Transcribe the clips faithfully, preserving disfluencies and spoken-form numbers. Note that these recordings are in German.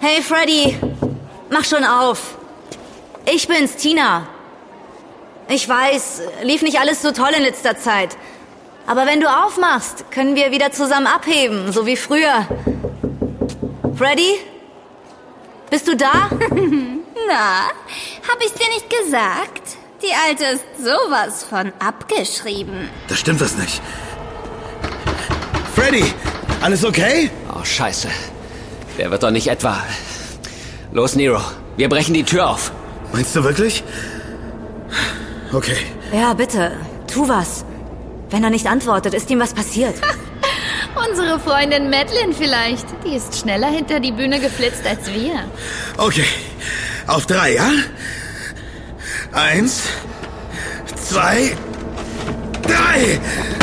Hey Freddy, mach schon auf. Ich bin's, Tina. Ich weiß, lief nicht alles so toll in letzter Zeit. Aber wenn du aufmachst, können wir wieder zusammen abheben, so wie früher. Freddy? Bist du da? Na, hab ich's dir nicht gesagt? Die Alte ist sowas von abgeschrieben. Da stimmt was nicht. Freddy, alles okay? Oh, scheiße. Der wird doch nicht etwa... Los, Nero, wir brechen die Tür auf. Meinst du wirklich? Okay. Ja, bitte, tu was. Wenn er nicht antwortet, ist ihm was passiert. Unsere Freundin Madeline vielleicht. Die ist schneller hinter die Bühne geflitzt als wir. Okay, auf drei, ja? Eins, zwei, drei!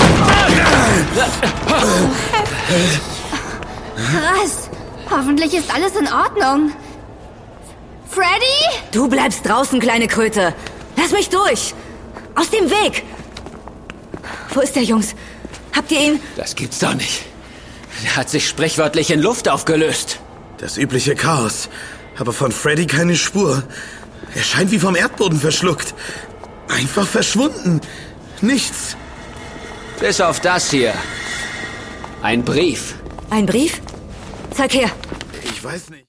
Krass. Hoffentlich ist alles in Ordnung. Freddy? Du bleibst draußen, kleine Kröte. Lass mich durch. Aus dem Weg. Wo ist der, Jungs? Habt ihr ihn? Das gibt's doch nicht. Der hat sich sprichwörtlich in Luft aufgelöst. Das übliche Chaos. Aber von Freddy keine Spur. Er scheint wie vom Erdboden verschluckt. Einfach verschwunden. Nichts. Bis auf das hier. Ein Brief. Ein Brief? Zeig her. Ich weiß nicht.